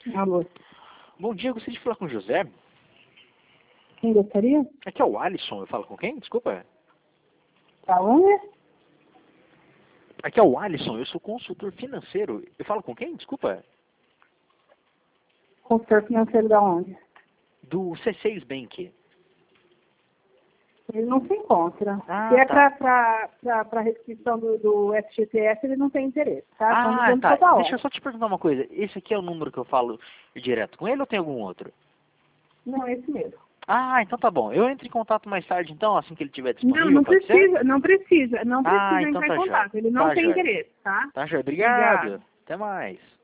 Alô, Bom dia, eu gostaria de falar com o José. quem gostaria? Aqui é o Alisson, eu falo com quem? Desculpa. Tá onde? Aqui é o Alisson, eu sou consultor financeiro. Eu falo com quem? Desculpa. Consultor financeiro da onde? Do C6 Bank. Ele não se encontra. Ah, Se é tá. para restrição do FGTS, ele não tem interesse, tá? Estão Ah, ligando tá. toda Deixa eu hora. só te perguntar uma coisa. Esse aqui é o número que eu falo direto com ele ou tem algum outro? Não, esse mesmo. Ah, então tá bom. Eu entro em contato mais tarde, então, assim que ele estiver Não, disponível, pode ser? não precisa Ah, entrar então em tá jóia. contato. Ele não Tá tem jóia. interesse, tá? Tá jóia. Obrigada. Obrigado. Até mais.